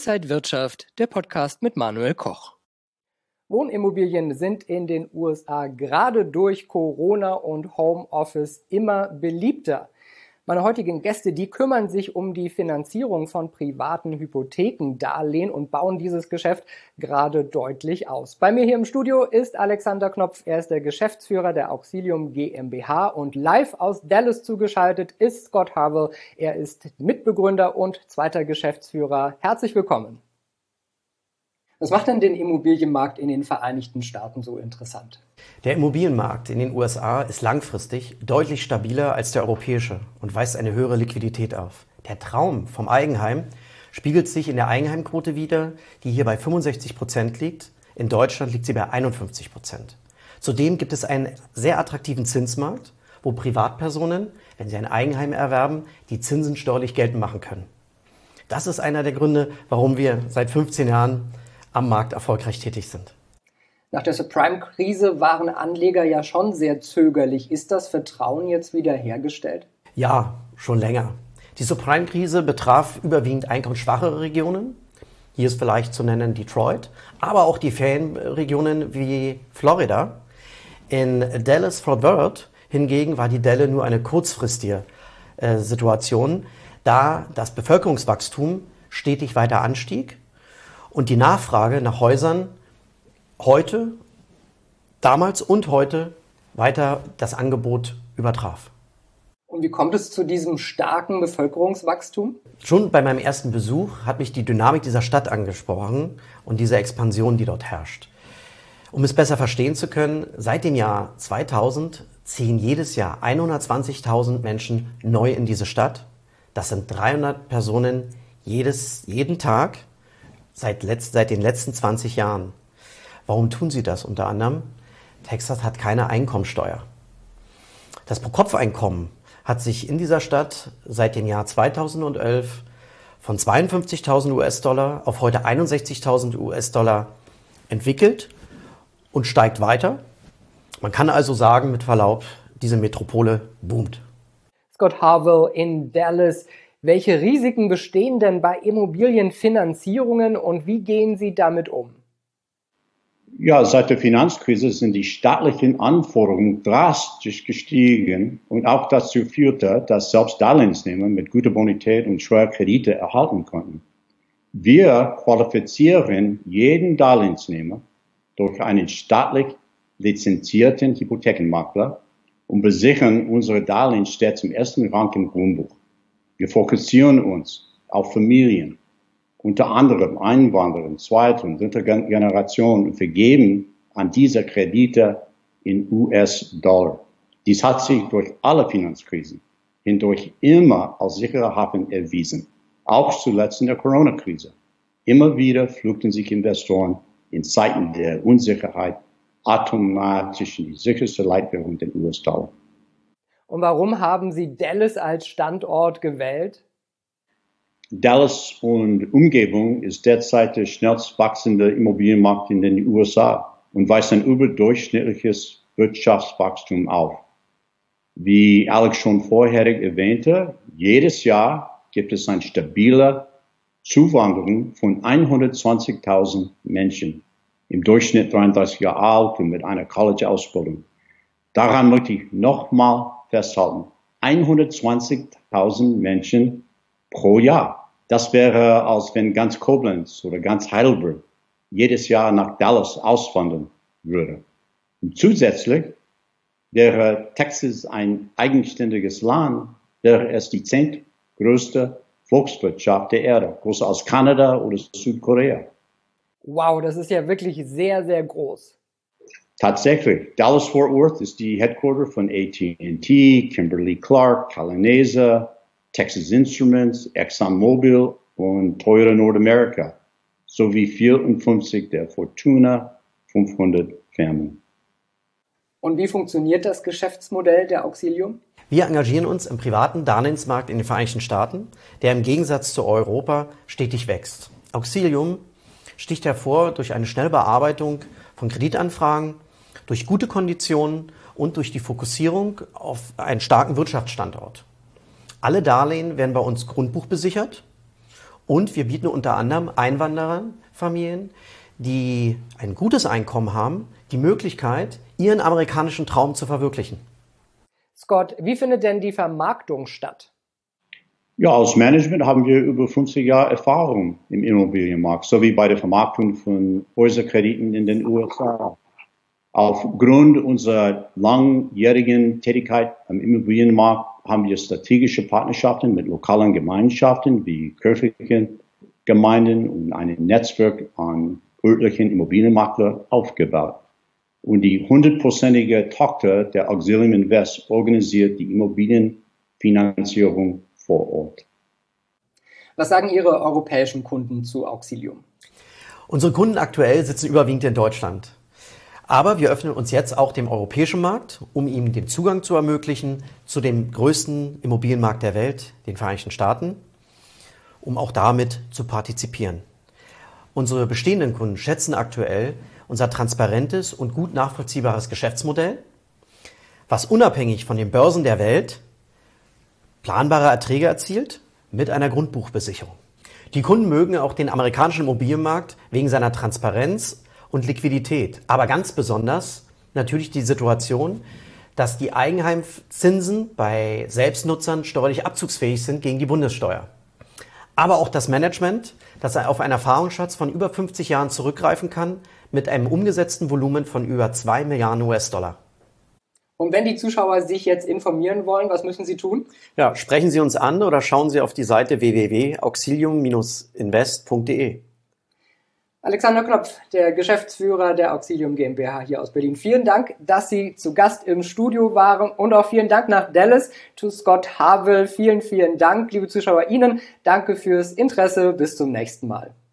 Inside Wirtschaft, der Podcast mit Manuel Koch. Wohnimmobilien sind in den USA gerade durch Corona und Homeoffice immer beliebter. Meine heutigen Gäste, die kümmern sich um die Finanzierung von privaten Hypothekendarlehen und bauen dieses Geschäft gerade deutlich aus. Bei mir hier im Studio ist Alexander Knopf. Er ist der Geschäftsführer der Auxilium GmbH und live aus Dallas zugeschaltet ist Scott Harwell. Er ist Mitbegründer und zweiter Geschäftsführer. Herzlich willkommen. Was macht denn den Immobilienmarkt in den Vereinigten Staaten so interessant? Der Immobilienmarkt in den USA ist langfristig deutlich stabiler als der europäische und weist eine höhere Liquidität auf. Der Traum vom Eigenheim spiegelt sich in der Eigenheimquote wider, die hier bei 65% liegt. In Deutschland liegt sie bei 51%. Zudem gibt es einen sehr attraktiven Zinsmarkt, wo Privatpersonen, wenn sie ein Eigenheim erwerben, die Zinsen steuerlich geltend machen können. Das ist einer der Gründe, warum wir seit 15 Jahren am Markt erfolgreich tätig sind. Nach der Subprime-Krise waren Anleger ja schon sehr zögerlich. Ist das Vertrauen jetzt wieder hergestellt? Ja, schon länger. Die Subprime-Krise betraf überwiegend einkommensschwachere Regionen. Hier ist vielleicht zu nennen Detroit, aber auch die Ferienregionen wie Florida. In Dallas-Fort Worth hingegen war die Delle nur eine kurzfristige Situation, da das Bevölkerungswachstum stetig weiter anstieg und die Nachfrage nach Häusern heute, damals und heute weiter das Angebot übertraf. Und wie kommt es zu diesem starken Bevölkerungswachstum? Schon bei meinem ersten Besuch hat mich die Dynamik dieser Stadt angesprochen und diese Expansion, die dort herrscht. Um es besser verstehen zu können, seit dem Jahr 2000 ziehen jedes Jahr 120.000 Menschen neu in diese Stadt. Das sind 300 Personen jeden Tag seit den letzten 20 Jahren. Warum tun sie das unter anderem? Texas hat keine Einkommensteuer. Das Pro-Kopf-Einkommen hat sich in dieser Stadt seit dem Jahr 2011 von 52.000 US-Dollar auf heute 61.000 US-Dollar entwickelt und steigt weiter. Man kann also sagen, mit Verlaub, diese Metropole boomt. Scott Harwell in Dallas. Welche Risiken bestehen denn bei Immobilienfinanzierungen und wie gehen Sie damit um? Ja, seit der Finanzkrise sind die staatlichen Anforderungen drastisch gestiegen und auch dazu führte, dass selbst Darlehensnehmer mit guter Bonität und schwerer Kredite erhalten konnten. Wir qualifizieren jeden Darlehensnehmer durch einen staatlich lizenzierten Hypothekenmakler und besichern unsere Darlehen stets im ersten Rang im Grundbuch. Wir fokussieren uns auf Familien, unter anderem Einwanderer, zweiter und dritter Generation und vergeben an diese Kredite in US-Dollar. Dies hat sich durch alle Finanzkrisen hindurch immer als sicherer Hafen erwiesen, auch zuletzt in der Corona-Krise. Immer wieder flüchten sich Investoren in Zeiten der Unsicherheit automatisch in die sicherste Leitwährung, den US-Dollar. Und warum haben Sie Dallas als Standort gewählt? Dallas und Umgebung ist derzeit der schnellst wachsende Immobilienmarkt in den USA und weist ein überdurchschnittliches Wirtschaftswachstum auf. Wie Alex schon vorherig erwähnte, jedes Jahr gibt es eine stabile Zuwanderung von 120.000 Menschen, im Durchschnitt 33 Jahre alt und mit einer College-Ausbildung. Daran möchte ich nochmal festhalten. 120.000 Menschen pro Jahr. Das wäre, als wenn ganz Koblenz oder ganz Heidelberg jedes Jahr nach Dallas auswandern würde. Und zusätzlich wäre Texas ein eigenständiges Land, wäre es die 10. größte Volkswirtschaft der Erde, größer als Kanada oder Südkorea. Wow, das ist ja wirklich sehr, sehr groß. Tatsächlich, Dallas-Fort Worth ist die Headquarter von AT&T, Kimberly-Clark, Calanese, Texas Instruments, ExxonMobil und Toyota Nordamerika sowie 54 der Fortuna 500 Firmen. Und wie funktioniert das Geschäftsmodell der Auxilium? Wir engagieren uns im privaten Darlehensmarkt in den Vereinigten Staaten, der im Gegensatz zu Europa stetig wächst. Auxilium sticht hervor durch eine schnelle Bearbeitung von Kreditanfragen, durch gute Konditionen und durch die Fokussierung auf einen starken Wirtschaftsstandort. Alle Darlehen werden bei uns grundbuchbesichert Und wir bieten unter anderem Einwandererfamilien, die ein gutes Einkommen haben, die Möglichkeit, ihren amerikanischen Traum zu verwirklichen. Scott, wie findet denn die Vermarktung statt? Ja, als Management haben wir über 50 Jahre Erfahrung im Immobilienmarkt, sowie bei der Vermarktung von Häuserkrediten in den USA. Aufgrund unserer langjährigen Tätigkeit am Immobilienmarkt haben wir strategische Partnerschaften mit lokalen Gemeinschaften wie kirchlichen Gemeinden und ein Netzwerk an örtlichen Immobilienmaklern aufgebaut. Und die 100%ige Tochter der Auxilium Invest organisiert die Immobilienfinanzierung vor Ort. Was sagen Ihre europäischen Kunden zu Auxilium? Unsere Kunden aktuell sitzen überwiegend in Deutschland. Aber wir öffnen uns jetzt auch dem europäischen Markt, um ihm den Zugang zu ermöglichen zu dem größten Immobilienmarkt der Welt, den Vereinigten Staaten, um auch damit zu partizipieren. Unsere bestehenden Kunden schätzen aktuell unser transparentes und gut nachvollziehbares Geschäftsmodell, was unabhängig von den Börsen der Welt planbare Erträge erzielt mit einer Grundbuchbesicherung. Die Kunden mögen auch den amerikanischen Immobilienmarkt wegen seiner Transparenz und Liquidität, aber ganz besonders natürlich die Situation, dass die Eigenheimzinsen bei Selbstnutzern steuerlich abzugsfähig sind gegen die Bundessteuer. Aber auch das Management, das auf einen Erfahrungsschatz von über 50 Jahren zurückgreifen kann, mit einem umgesetzten Volumen von über 2 Milliarden US-Dollar. Und wenn die Zuschauer sich jetzt informieren wollen, was müssen sie tun? Ja, sprechen Sie uns an oder schauen Sie auf die Seite www.auxilium-invest.de. Alexander Knopf, der Geschäftsführer der Auxilium GmbH hier aus Berlin. Vielen Dank, dass Sie zu Gast im Studio waren und auch vielen Dank nach Dallas to Scott Harwell. Vielen, vielen Dank, liebe Zuschauer, Ihnen. Danke fürs Interesse. Bis zum nächsten Mal.